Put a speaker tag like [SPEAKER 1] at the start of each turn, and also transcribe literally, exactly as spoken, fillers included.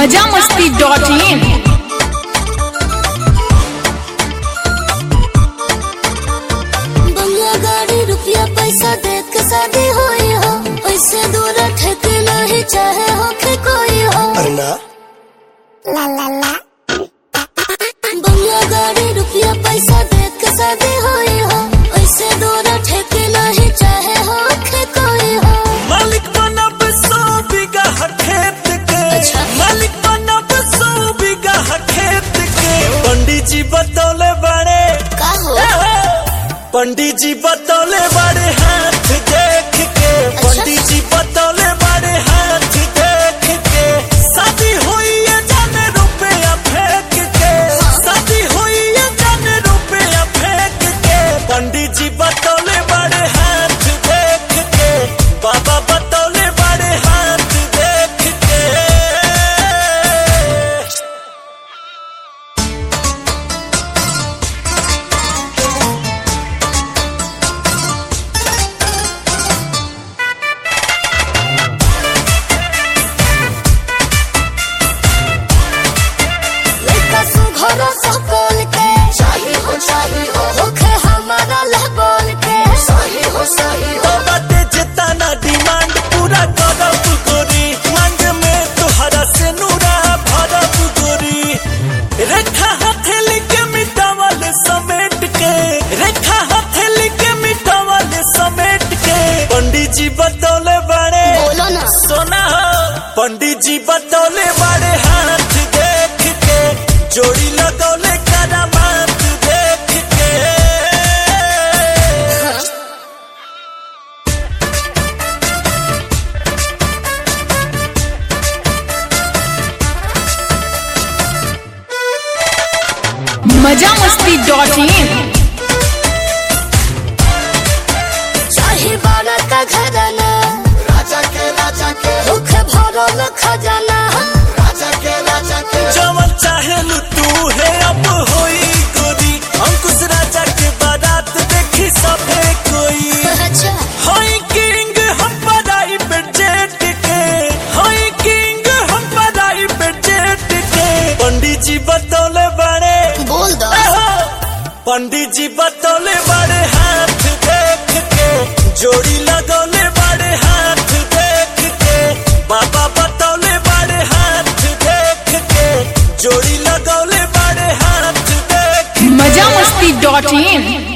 [SPEAKER 1] मजा मस्ती dot in.
[SPEAKER 2] बंगला गाड़ी रुपया पैसा देख के शादी होई हो, ऐसे दूर ठेके नहीं चाहे होके कोई हो। ला ला ला बंगला गाड़ी रुपया पैसा देख के शादी होई हो, ऐसे दूर ठेके नहीं चाहे होके कोई हो।
[SPEAKER 3] मालिक बनब सौ बीघा खेत के, मालिक बनब सौ बीघा खेत के। पंडित जी बतौले बड़े
[SPEAKER 2] का हो?
[SPEAKER 3] पंडित जी बतौले बड़े हाथ देख के, पंडित जी बतौले बड़े हाथ देख के। शादी हुई है जाने रुपया फेंक के, शादी हुई है जाने रुपया फेंक के। पंडित जी बतौले बड़े हाथ देख के, बाबा बतौले बड़े हाथ देख के।
[SPEAKER 2] लड़का सुघर सकल के चाहिए हो चाहिए हो, होके हमारा लहबल के सही हो सही हो।
[SPEAKER 3] तो बाटे जितना डिमांड पूरा करब गोरी, मांग में तुहरा से नूरा भरब गोरी। रेखा हथेली के मिटावल समेट के, रेखा हथेली के मिटावल समेट के। पंडित जी बतौले बड़े
[SPEAKER 2] बोलो ना
[SPEAKER 3] सोना हो, पंडित जी बतौले बड़े हाथ देख के, जोड़ी लगौले करामात देख के।
[SPEAKER 1] मजा मस्ती डॉट इन।
[SPEAKER 2] चाहे बाना का घराना, राजा के राजा के भूखे भरल खजाना, राजा के राजा के।
[SPEAKER 3] जवन चाहेलू तू है अब होई गोरी, अंकुश राजा के बारात देखी सभे कोई।
[SPEAKER 2] अच्छा
[SPEAKER 3] होई किंग हम पराई पे जेट के, होई किंग हम पराई पे जेट के। पंडित जी बतौले बड़े
[SPEAKER 2] बोल दो
[SPEAKER 3] पंडित जी बतौले बड़े हाथ देख के, जोड़ी लगौले बड़े हाथ देख के। बाबा बतौले बड़े हाथ देख के, जोड़ी लगौले बड़े हाथ देख के।
[SPEAKER 1] मजा मस्ती डॉट इन।